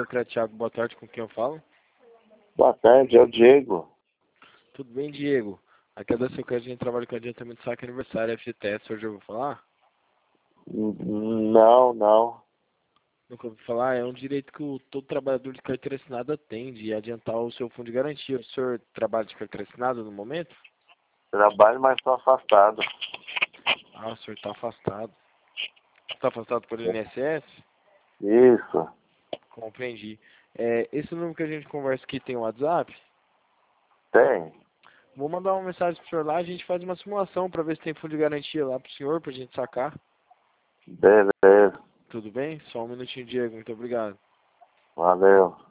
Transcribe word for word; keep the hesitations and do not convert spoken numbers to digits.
Crédito Thiago, boa tarde, com quem eu falo? Boa tarde, é o Diego. Tudo bem, Diego? Aqui é da Seu Crédito, a gente trabalha com adiantamento de saque aniversário, F G T S, hoje eu vou falar? N- Não, não. Nunca ouvi falar, é um direito que o, todo trabalhador de carteira assinada tem, de adiantar o seu fundo de garantia. O senhor trabalha de carteira assinada no momento? Trabalho, mas estou afastado. Ah, o senhor está afastado. Está afastado por I N S S? Isso. Compreendi. É, esse número que a gente conversa aqui tem o WhatsApp? Tem. Vou mandar uma mensagem pro senhor lá, a gente faz uma simulação para ver se tem fundo de garantia lá pro senhor, pra gente sacar. Beleza. Tudo bem? Só um minutinho, Diego. Muito obrigado. Valeu.